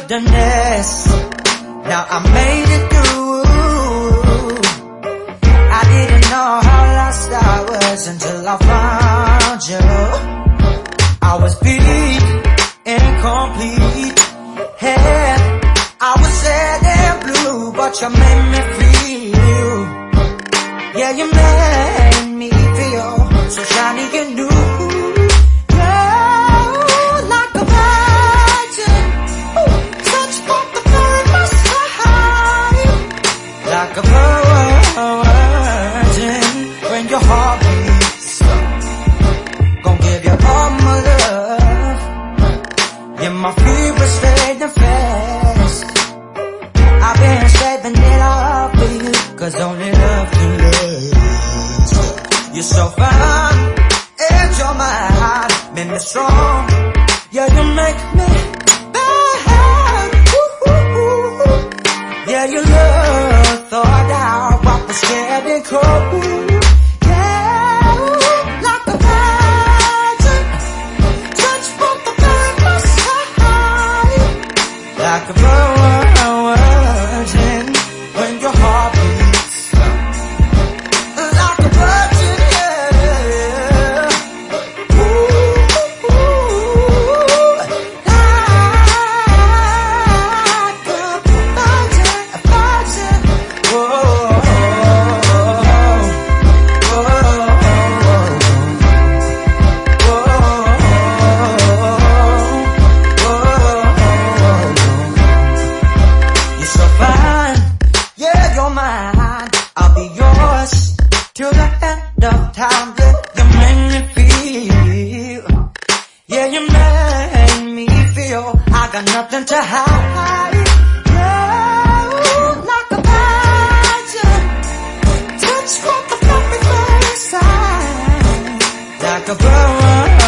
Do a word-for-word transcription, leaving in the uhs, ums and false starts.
wilderness. Now I made it through. I didn't know how lost I was until I found you. I was beat, incomplete. Hey, I was sad and blue, but you made me feel. Yeah, you made me feel so shiny and new. Like a virgin, when your heart beats, gon' give you all my love. Yeah, my feet was fading fast. I've been saving it all for you, cause only love can last. You're so fine, and you're mine, make me strong. Yeah, you make me bad. Woo-hoo-hoo. Yeah, you love thought out what was scared and cold. Yeah, like a virgin, touch from the very first time. Like a virgin, when your heart beats. Like a virgin, yeah. Ooh, ooh, like a virgin, a virgin. I'll be yours till the end of time. Yeah, you make me feel. Yeah, you make me feel I got nothing to hide. Yeah, like a virgin, touch from the very first time. Like a virgin.